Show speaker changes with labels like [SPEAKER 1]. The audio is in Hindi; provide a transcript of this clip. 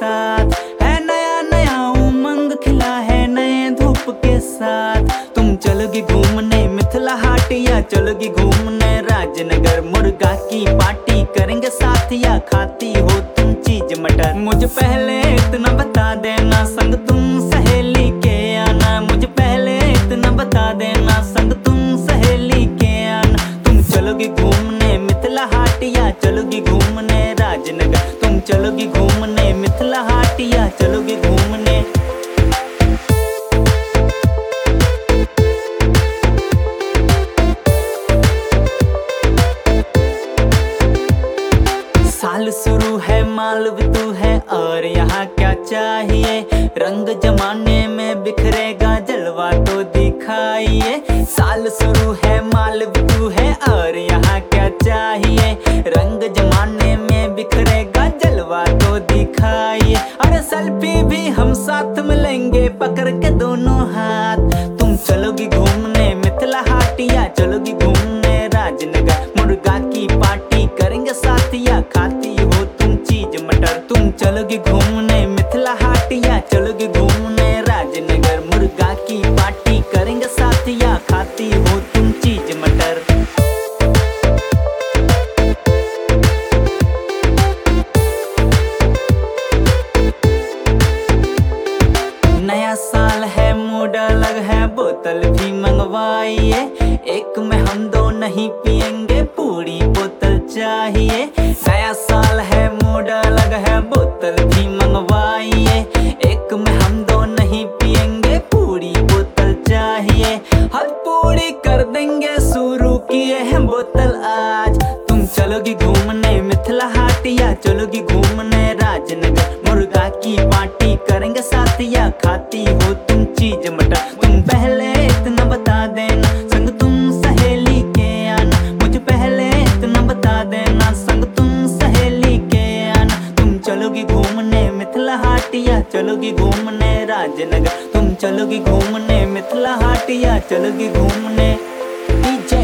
[SPEAKER 1] रात है, नया नया उमंग खिला है नए धूप के साथ। तुम चलोगी घूमने मिथिला हाट या चलोगी घूमने राजनगर, मुर्गा की पार्टी करेंगे साथ या खाती हो तुम चीज मटर। मुझे पहले इतना बता देना संग तुम सहेली के आना, मुझे पहले इतना बता देना संग तुम सहेली के आना। तुम चलोगी घूमने मिथिला हाट या चलोगी घूमने राजनगर, तुम चलोगी घूमने मिथिला हाट या चलोगी घूमने। साल शुरू है माल भी तू है और यहाँ क्या चाहिए, रंग जमाने में बिखरेगा जलवा तो दिखाइए। साल शुरू है माल भी तू है और यहाँ क्या चाहिए, रंग जमाने में बिखरेगा जलवा तो दिखाइए। अरे सेल्फी भी हम साथ में लेंगे पकड़ के दोनों हाथ। तुम चलोगी घूमने मिथिला हाट या चलोगी घूमने राजनगर, मुर्गा की पार्टी करेंगे साथ या खाती हो तुम चीज मटर। तुम चलोगी घूमने मिथिला हाट या चलोगी घूमने राजनगर, मुर्गा की पार्टी करेंगे साथ या खाती हो तुम चीज मटर। नया साल है मूड अलग है, बोतल भी मंगवाइए, एक में हम दो नहीं पिएंगे पूरी बोतल चाहिए। नया साल है मूड अलग है, बोतल भी मंगवाइए, एक में हम दो नहीं पिएंगे पूरी बोतल चाहिए। हल पूरी कर देंगे शुरू किए हैं बोतल आज। तुम चलोगी घूमने मिथिला हाट या चलोगी घूमने राजनगर, मुर्गा की पार्टी करेंगे साथ या खाती हो तुम चीज मटर। तुम पहले इतना बता देना संग तुम सहेली के आना, मुझे पहले इतना बता देना संग तुम सहेली के आना। तुम चलोगी घूमने मिथिला हाट या चलोगी घूमने राजनगर, तुम चलोगी घूमने मिथिला हाट या चलोगी घूमने।